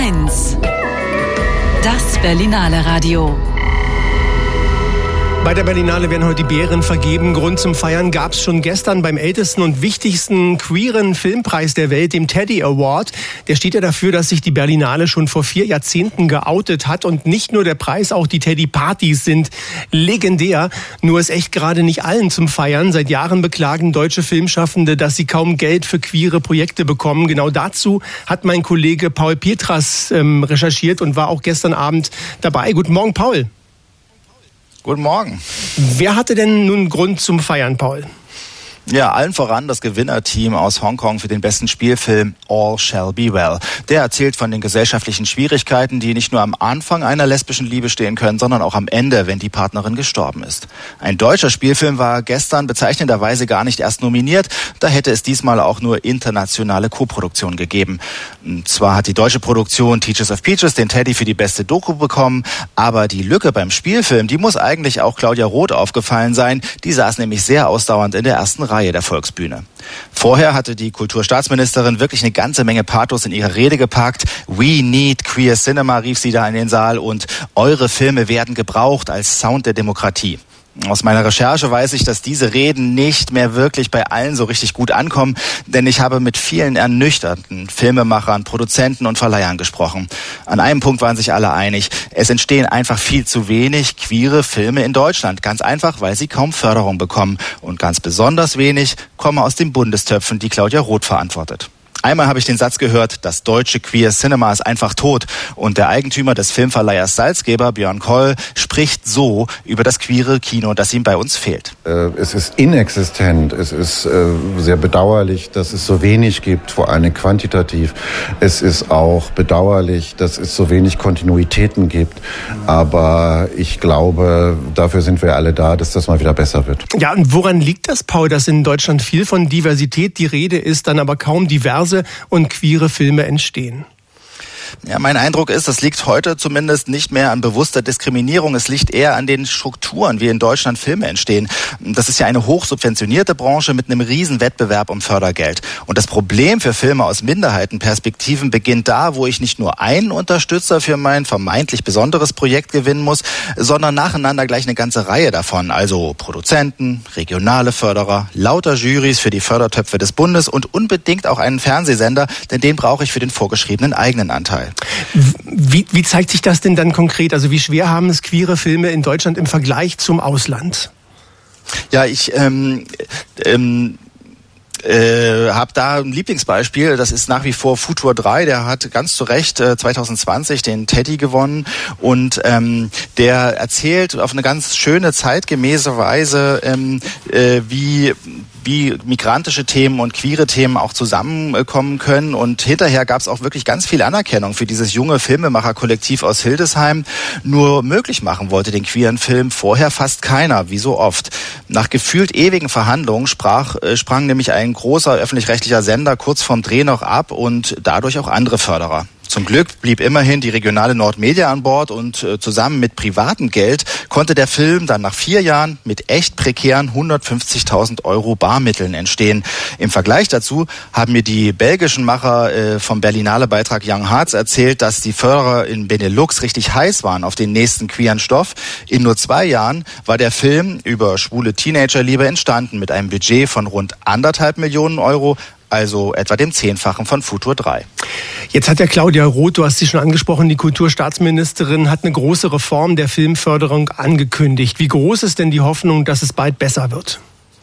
1. Das Berlinale Radio. Bei der Berlinale werden heute die Beeren vergeben. Grund zum Feiern gab es schon gestern beim ältesten und wichtigsten queeren Filmpreis der Welt, dem Teddy Award. Der steht ja dafür, dass sich die Berlinale schon vor 4 Jahrzehnten geoutet hat. Und nicht nur der Preis, auch die Teddy-Partys sind legendär. Nur ist echt gerade nicht allen zum Feiern. Seit Jahren beklagen deutsche Filmschaffende, dass sie kaum Geld für queere Projekte bekommen. Genau dazu hat mein Kollege Paul Pietras recherchiert und war auch gestern Abend dabei. Guten Morgen, Paul. Guten Morgen. Wer hatte denn nun Grund zum Feiern, Paul? Ja, allen voran das Gewinnerteam aus Hongkong für den besten Spielfilm All Shall Be Well. Der erzählt von den gesellschaftlichen Schwierigkeiten, die nicht nur am Anfang einer lesbischen Liebe stehen können, sondern auch am Ende, wenn die Partnerin gestorben ist. Ein deutscher Spielfilm war gestern bezeichnenderweise gar nicht erst nominiert. Da hätte es diesmal auch nur internationale Koproduktion gegeben. Zwar hat die deutsche Produktion Teachers of Peaches den Teddy für die beste Doku bekommen, aber die Lücke beim Spielfilm, die muss eigentlich auch Claudia Roth aufgefallen sein. Die saß nämlich sehr ausdauernd in der ersten Reihe der Volksbühne. Vorher hatte die Kulturstaatsministerin wirklich eine ganze Menge Pathos in ihre Rede gepackt. We need queer cinema, rief sie da in den Saal, und eure Filme werden gebraucht als Sound der Demokratie. Aus meiner Recherche weiß ich, dass diese Reden nicht mehr wirklich bei allen so richtig gut ankommen, denn ich habe mit vielen ernüchterten Filmemachern, Produzenten und Verleihern gesprochen. An einem Punkt waren sich alle einig: Es entstehen einfach viel zu wenig queere Filme in Deutschland. Ganz einfach, weil sie kaum Förderung bekommen. Und ganz besonders wenig kommen aus den Bundestöpfen, die Claudia Roth verantwortet. Einmal habe ich den Satz gehört, das deutsche Queer Cinema ist einfach tot. Und der Eigentümer des Filmverleihers Salzgeber, Björn Koll, spricht so über das queere Kino, das ihm bei uns fehlt. Es ist inexistent. Es ist sehr bedauerlich, dass es so wenig gibt, vor allem quantitativ. Es ist auch bedauerlich, dass es so wenig Kontinuitäten gibt. Aber ich glaube, dafür sind wir alle da, dass das mal wieder besser wird. Ja, und woran liegt das, Paul, dass in Deutschland viel von Diversität die Rede ist, dann aber kaum diverse und queere Filme entstehen? Ja, mein Eindruck ist, das liegt heute zumindest nicht mehr an bewusster Diskriminierung. Es liegt eher an den Strukturen, wie in Deutschland Filme entstehen. Das ist ja eine hochsubventionierte Branche mit einem riesen Wettbewerb um Fördergeld. Und das Problem für Filme aus Minderheitenperspektiven beginnt da, wo ich nicht nur einen Unterstützer für mein vermeintlich besonderes Projekt gewinnen muss, sondern nacheinander gleich eine ganze Reihe davon. Also Produzenten, regionale Förderer, lauter Jurys für die Fördertöpfe des Bundes und unbedingt auch einen Fernsehsender, denn den brauche ich für den vorgeschriebenen eigenen Anteil. Wie zeigt sich das denn dann konkret? Also wie schwer haben es queere Filme in Deutschland im Vergleich zum Ausland? Ja, ich habe da ein Lieblingsbeispiel, das ist nach wie vor Futur 3, der hat ganz zu Recht 2020 den Teddy gewonnen und der erzählt auf eine ganz schöne, zeitgemäße Weise, wie migrantische Themen und queere Themen auch zusammenkommen können, und hinterher gab es auch wirklich ganz viel Anerkennung für dieses junge Filmemacherkollektiv aus Hildesheim. Nur möglich machen wollte den queeren Film vorher fast keiner, wie so oft. Nach gefühlt ewigen Verhandlungen sprang nämlich ein großer öffentlich-rechtlicher Sender kurz vorm Dreh noch ab und dadurch auch andere Förderer. Zum Glück blieb immerhin die regionale Nordmedia an Bord und zusammen mit privatem Geld konnte der Film dann nach 4 Jahren mit echt prekären 150.000 Euro Barmitteln entstehen. Im Vergleich dazu haben mir die belgischen Macher vom Berlinale-Beitrag Young Hearts erzählt, dass die Förderer in Benelux richtig heiß waren auf den nächsten queeren Stoff. In nur 2 Jahren war der Film über schwule Teenagerliebe entstanden mit einem Budget von rund 1,5 Millionen Euro, also etwa dem 10-fachen von Futur 3. Jetzt hat ja Claudia Roth, du hast sie schon angesprochen, die Kulturstaatsministerin, hat eine große Reform der Filmförderung angekündigt. Wie groß ist denn die Hoffnung, dass es bald besser wird?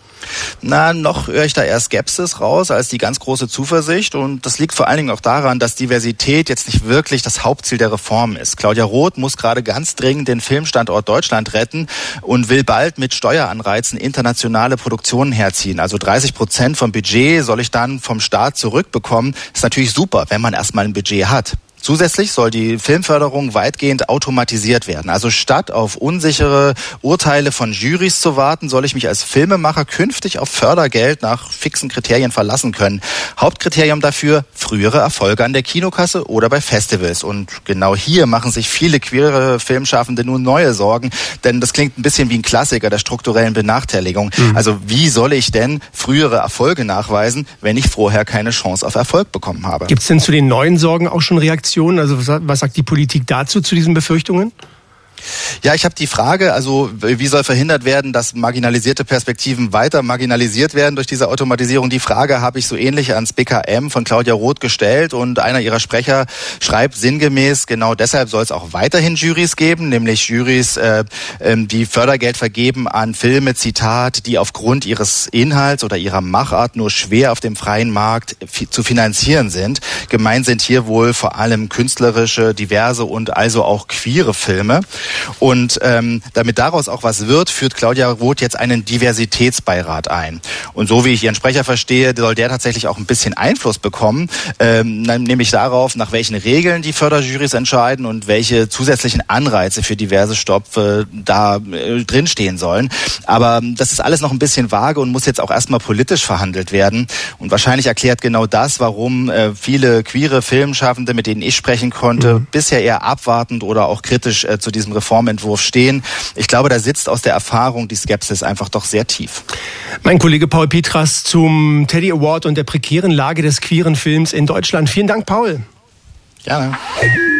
Na, noch höre ich da eher Skepsis raus als die ganz große Zuversicht, und das liegt vor allen Dingen auch daran, dass Diversität jetzt nicht wirklich das Hauptziel der Reform ist. Claudia Roth muss gerade ganz dringend den Filmstandort Deutschland retten und will bald mit Steueranreizen internationale Produktionen herziehen. Also 30% vom Budget soll ich dann vom Staat zurückbekommen. Ist natürlich super, wenn man erstmal ein Budget hat. Zusätzlich soll die Filmförderung weitgehend automatisiert werden. Also statt auf unsichere Urteile von Jurys zu warten, soll ich mich als Filmemacher künftig auf Fördergeld nach fixen Kriterien verlassen können. Hauptkriterium dafür: frühere Erfolge an der Kinokasse oder bei Festivals. Und genau hier machen sich viele queere Filmschaffende nun neue Sorgen, denn das klingt ein bisschen wie ein Klassiker der strukturellen Benachteiligung. Also wie soll ich denn frühere Erfolge nachweisen, wenn ich vorher keine Chance auf Erfolg bekommen habe? Gibt es denn zu den neuen Sorgen auch schon Reaktionen Demonstrationen. Also was sagt die Politik dazu, zu diesen Befürchtungen? Ja, ich habe die Frage, also wie soll verhindert werden, dass marginalisierte Perspektiven weiter marginalisiert werden durch diese Automatisierung? Die Frage habe ich so ähnlich ans BKM von Claudia Roth gestellt und einer ihrer Sprecher schreibt sinngemäß, genau deshalb soll es auch weiterhin Jurys geben, nämlich Jurys, die Fördergeld vergeben an Filme, Zitat, die aufgrund ihres Inhalts oder ihrer Machart nur schwer auf dem freien Markt zu finanzieren sind. Gemeint sind hier wohl vor allem künstlerische, diverse und also auch queere Filme. Und damit daraus auch was wird, führt Claudia Roth jetzt einen Diversitätsbeirat ein. Und so wie ich ihren Sprecher verstehe, soll der tatsächlich auch ein bisschen Einfluss bekommen, nämlich darauf, nach welchen Regeln die Förderjurys entscheiden und welche zusätzlichen Anreize für diverse Stoffe da drinstehen sollen. Aber das ist alles noch ein bisschen vage und muss jetzt auch erstmal politisch verhandelt werden. Und wahrscheinlich erklärt genau das, warum viele queere Filmschaffende, mit denen ich sprechen konnte, bisher eher abwartend oder auch kritisch zu diesem Reformentwurf stehen. Ich glaube, da sitzt aus der Erfahrung die Skepsis einfach doch sehr tief. Mein Kollege Paul Petras zum Teddy Award und der prekären Lage des queeren Films in Deutschland. Vielen Dank, Paul. Gerne.